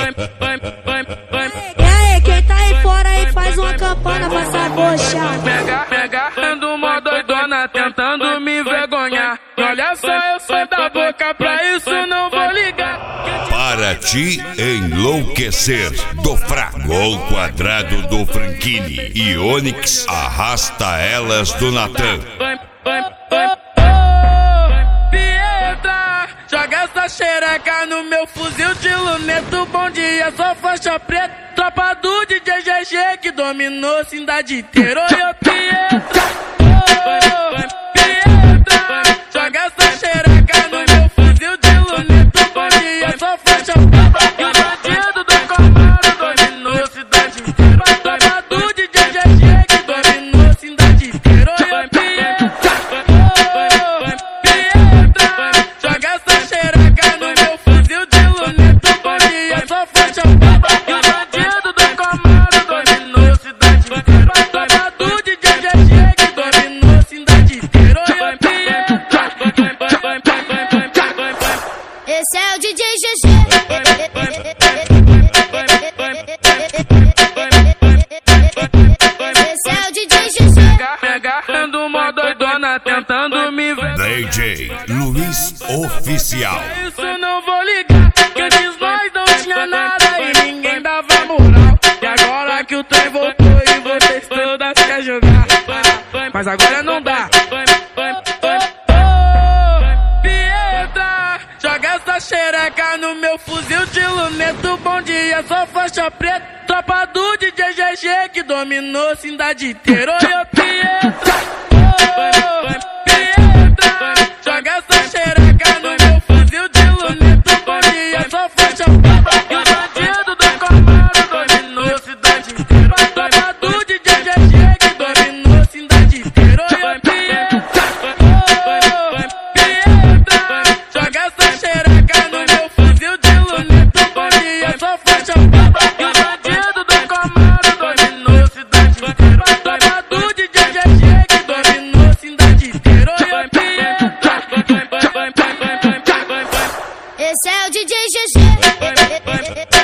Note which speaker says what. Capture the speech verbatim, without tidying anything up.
Speaker 1: E aí, quem tá aí fora aí faz uma campana pra se abochar.
Speaker 2: Pega, pega, ando mó doidona tentando me envergonhar. Olha só, eu sou da boca, pra isso não vou ligar.
Speaker 3: Para te enlouquecer, do Fragol Quadrado do Franchini e Onyx arrasta elas do Natan.
Speaker 2: Pietra, joga essa xereca no meu fuzil de luneto. Bom dia, só faixa preta. Tropa do D J G G que dominou a cidade inteira. Oi, Pietra, Pietra, joga essa xereca no meu fuzil de luneto. Bom dia, só faixa preta. E o bandido do Camaro dominou a cidade inteira. Tropa do D J G G que dominou a cidade inteira. Oi, Pietra, Pietra, joga essa xereca no meu fuzil de luneto. Bom dia, só faixa preta. E o bandido do Camaro dominou a cidade inteira. Tropa do D J G G que dominou a cidade inteira. Oi, Pietra.
Speaker 1: Esse é o D J G G. Esse é o D J G G.
Speaker 2: Pega, ando mó doidona tentando me ver.
Speaker 3: D J Luiz Oficial.
Speaker 2: Isso não vou ligar, que antes nós não tinha nada e ninguém dava moral. E agora que o trem voltou e vocês todas querem jogar, mas agora não dá. Pietra, joga essa xereca no meu fuzil de luneto. Bom dia, só faixa preta. Tropa do D J G G que dominou a cidade inteira. Oi, Pietra, Pietra, joga essa xereca no meu fuzil de luneto. Bom dia, só faixa preta. E o bandido do Camaro dominou a cidade inteira. Tropa do D J G G que dominou a cidade inteira. Oi, Pietra, Pietra, joga essa xereca no meu fuzil de luneto. Bom dia, só faixa preta. E o bandido do Camaro dominou a cidade inteira. Tropa do D J G G que dominou a cidade inteira. Oi, Pietra.
Speaker 1: Esse é o D J G G.